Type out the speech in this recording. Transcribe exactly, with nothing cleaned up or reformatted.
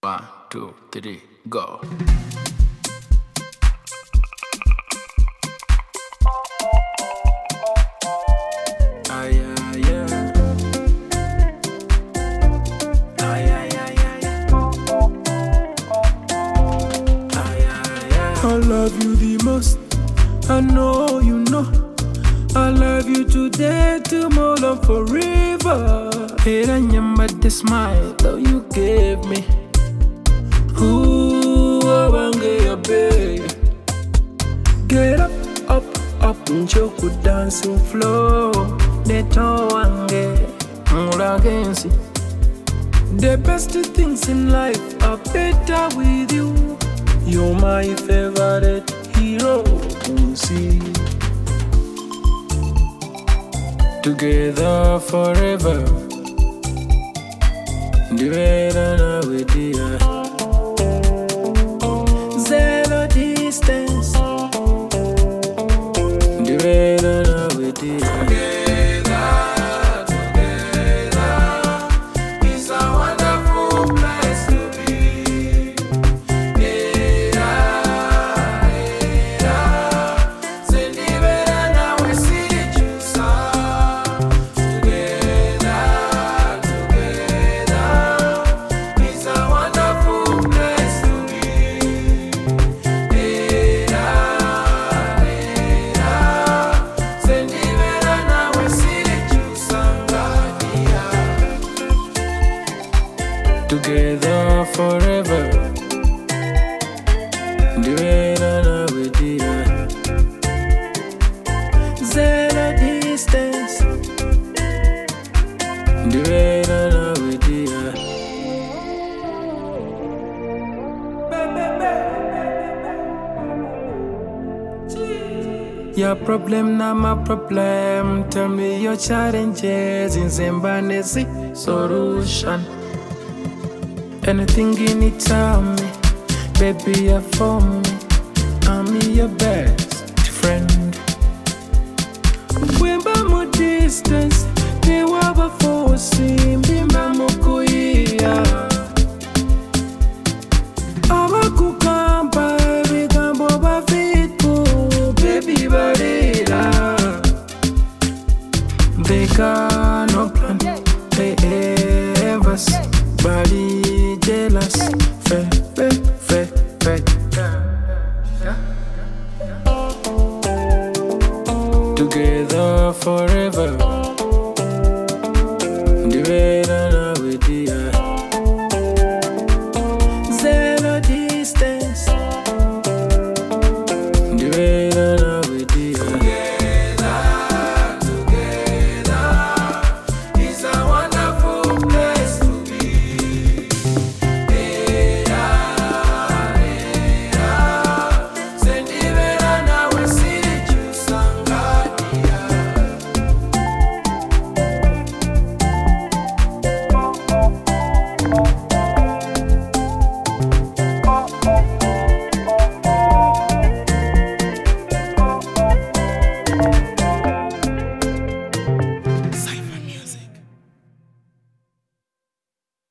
One, two, three, go. Ah, yeah, yeah. Ah, yeah, yeah, yeah, yeah. Ah, yeah, yeah. I love you the most. I know you know. I love you today, tomorrow, forever. Hey, I remember the smile that you gave me. Ooh, I want to get your baby. Get up, up, up, njoku dancing floor. Neto wange, mula gensi. The best things in life are better with you. You're my favorite hero, see. Together forever. Together with you. Zero distance. Together with you. Together, together is a wonderful place to be. Era, era, sendibera nawe sirichusa. Together, together is a wonderful place to be. Era, era, sendibera nawe sirichusa ngadia. Together forever. Together with you. Zero distance. Together with you. Your problem, not my problem. Tell me your challenges in Zimbanese solution. Anything you need, tell me. Baby, you're for me. I'm your best friend. Wimba mo distance, ni waba fosi, mbimba mo kuia. Aba kukamba, bigambo ba vitu, baby barira. They got no plan, they ever body jealous.